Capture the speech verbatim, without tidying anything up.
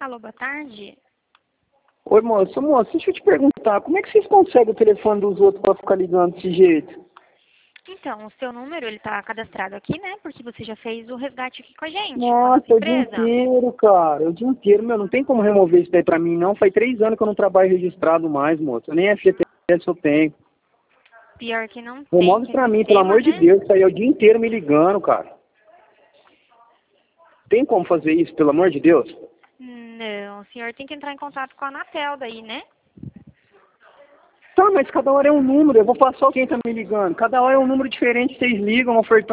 Alô, boa tarde. Oi, moço. Moço, deixa eu te perguntar, como é que vocês conseguem o telefone dos outros pra ficar ligando desse jeito? Então, o seu número, ele tá cadastrado aqui, né? Porque você já fez o resgate aqui com a gente, com a Nossa, nossa é o dia empresa. inteiro, cara. É o dia inteiro, meu. Não tem como remover isso daí pra mim, não. Faz três anos que eu não trabalho registrado mais, moço. Eu nem F G T S eu tenho. Pior que não tem, Remove que é pra mim, pelo sistema, amor de né? Deus. Isso aí é o dia inteiro me ligando, cara. Tem como fazer isso, pelo amor de Deus? Não, o senhor tem que entrar em contato com a Anatel daí, né? Tá, mas cada hora é um número. Eu vou passar quem tá me ligando. Cada hora é um número diferente. Vocês ligam, ofertando.